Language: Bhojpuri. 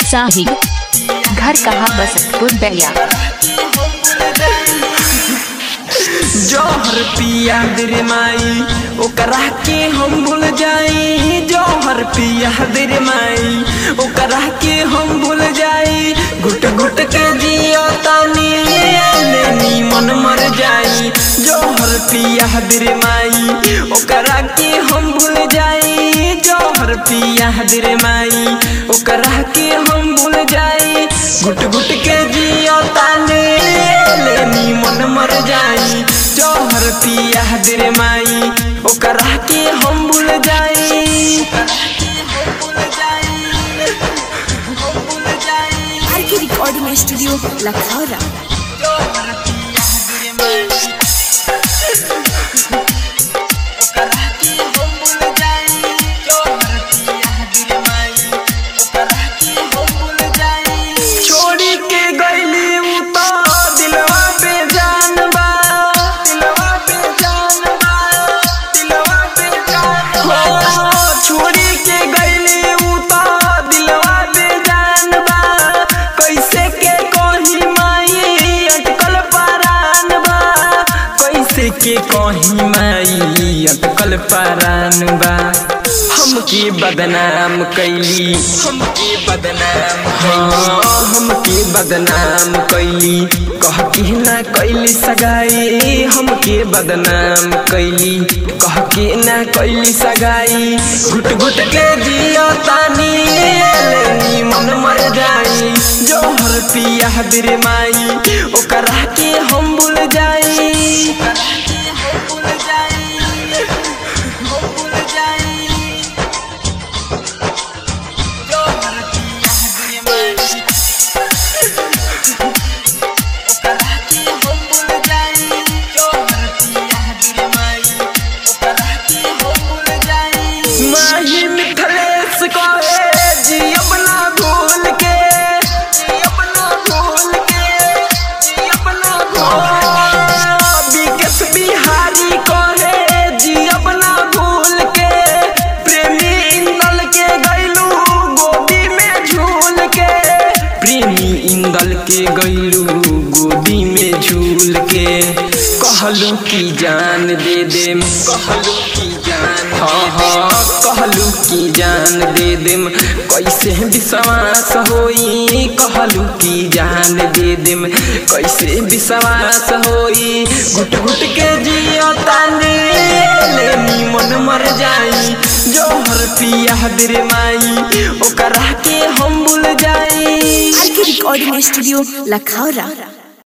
साही घर कहाँ बसंतपुर बैया। जौहर पिया दे माई ओकरा के हम भूल जाई। जौहर पिया दे माई ओकरा के हम भूल जाई। घुट घुट के जियो तानी लेनी मन मर जाई। जौहर पिया दे माई ओकरा के हम भूल जाई। जौहर पिया दे माई ओकरा के हम भूल जाई। घुट घुट के जियो तानी लेनी मन मर जाई। जौहर पिया दे माई ओकरा के हम भूल जाई। RK recording studio Lakhaura. के कहीं माई अटकल परान बा। हमके बदनाम कैली हमके बदनाम कैली कह के ना कैली सगाई। हमके बदनाम कैली कह के ना कैली सगाई। घुट घुट के जियो तानी लेनी मन मर जाई। जौहर पिया दे माई ओकरा के हम भूल जाई। माही मिथलेश को जी अपना भूल के विकेश बिहारी को है जी अपना भूल के। प्रेमी इंदल के गैलू गोदी में झूल के। प्रेमी इंदल के गैलू गोदी में झूल के। कहलू की जान दे देम कहलू की जान दे देम कैसे विश्वास होई। कहलू की जान दे देम कैसे विश्वास होई। घुट घुट के जियो तानी लेनी मन मर जाई। जौहर पिया दे माई ओकरा के हम भूल जाई। RK recording studio Lakhaura.